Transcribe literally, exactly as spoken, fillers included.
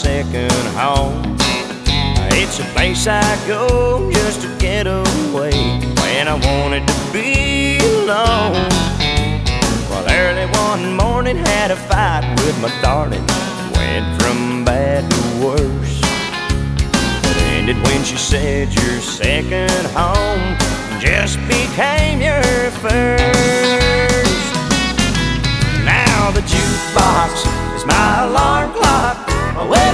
second home. It's a place I go just to get away when I wanted to be alone. Well, early one morning had a fight with my darling. Went from bad to worse. It ended when she said your second home just became your first. Now the jukebox